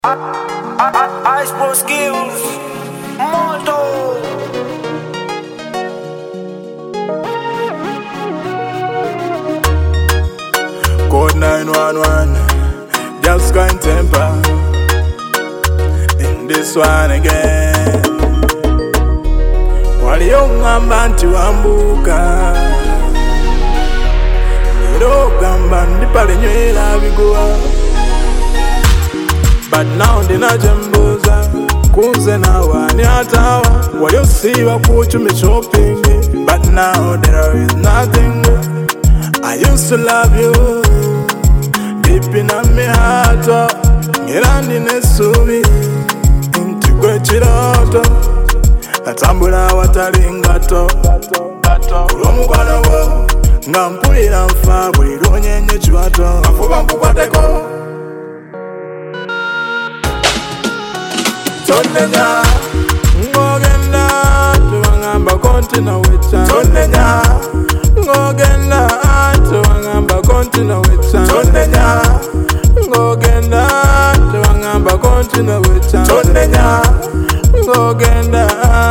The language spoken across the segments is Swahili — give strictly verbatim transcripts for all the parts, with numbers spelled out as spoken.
I Sports Skills Molto. Code nine one one, just kind temper. In this one again. Waliongamba nti wambuka, erogamba ndipale nywera bigwa. But now ndina jembuza, kunze na wani atawa. Waliosiba kuchumi shopping, but now there is nothing. I used to love you deep in my heart. Ngirandi nesubi intigwe chiroto, natambula watali ngato. Kulomukwano wo nga mpulira nfa buli lwonyenye chiwato. Afuba nkukwateko tonenya, ngogenda tuwangamba kontina wecha. Tonenya, ngogenda tuwangamba kontina wecha. Tonenya, ngogenda tuwangamba kontina wecha. Tonenya, ngogenda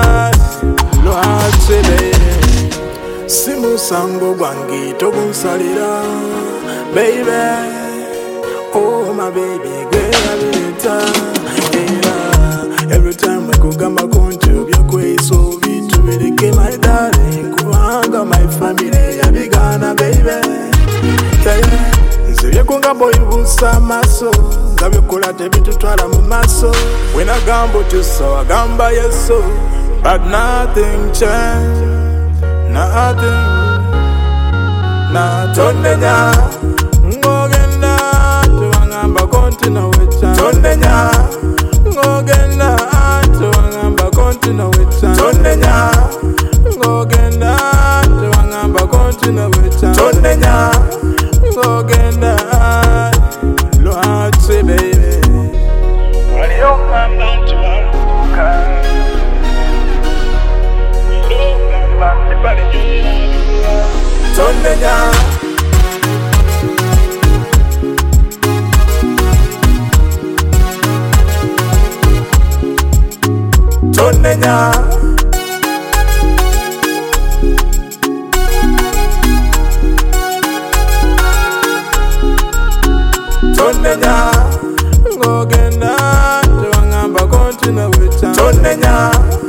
lwachile. Simu sango gwangi tokunsalira, baby. Oh my baby, gwe abireta. Every time I go gamba koncho byakwe so bitu bireke my darling, kubanga my family yabigana baby. Yeah, yeah. Nzibye kungambo ibusa maso, ngabikola tebitutwala mu maso. When I gambo tuso agamba yeso, but nothing changed, nothing. Na tonenya, ngogenda tuwangamba kontina wecha. Tonenya, ngogenda tuwangamba kontina wecha. Tonenya, ngogenda tuwangamba kontina wecha. Tonenya, ngogenda lwache baby. Waliongamba tuwambuka, wilongamba nipale nywera. Tonenya, tonenya, tonenya, ngogenda tuwangamba kontina wecha. Tonenya.